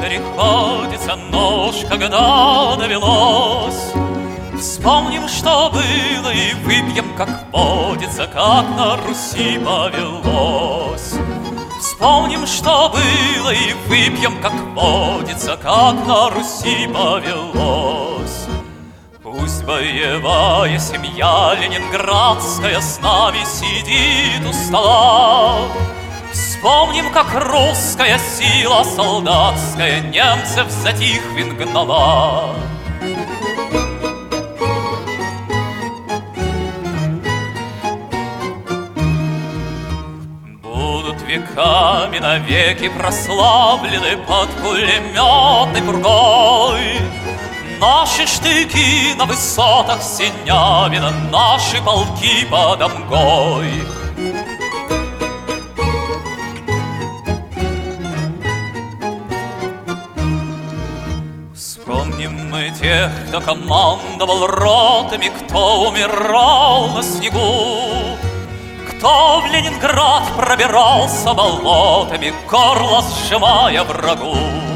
приходится нож, когда довелось. Вспомним, что было, и выпьем, как водится, как на Руси повелось. Вспомним, что было, и выпьем, как водится, как на Руси повелось. Пусть боевая семья ленинградская с нами сидит у стола. Вспомним, как русская сила солдатская немцев за Тихвин гнала. Будут веками навеки прославлены под пулеметной пургой наши штыки на высотах Синявина, наши полки под Омгой. Вспомним мы тех, кто командовал ротами, кто умирал на снегу, кто в Ленинград пробирался болотами, горло сжимая врагу.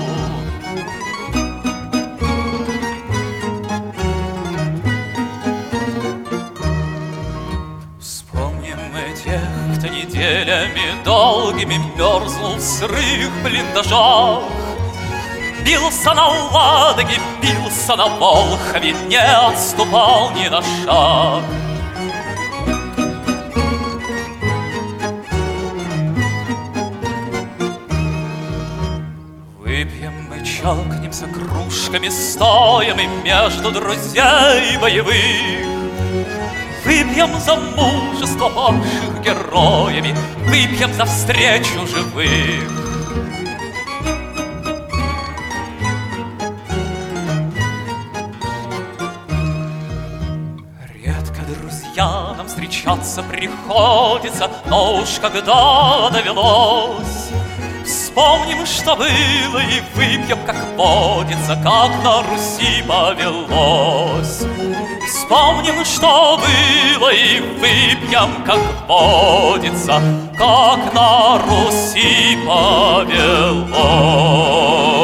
Вспомним мы тех, кто неделями долгими мерзнул в сырых блиндажах, бился на Ладоге, бился на Волхове, не отступал ни на шаг. Выпьем мы, чокнемся кружками, стоим и между друзей боевых. Выпьем за мужество павших героями, выпьем за встречу живых. Редко друзья нам встречаться приходится, но уж когда довелось, вспомним, что было, и выпьем, как водится, как на Руси повелось. Вспомним, что было, и выпьем, как водится, как на Руси повелось.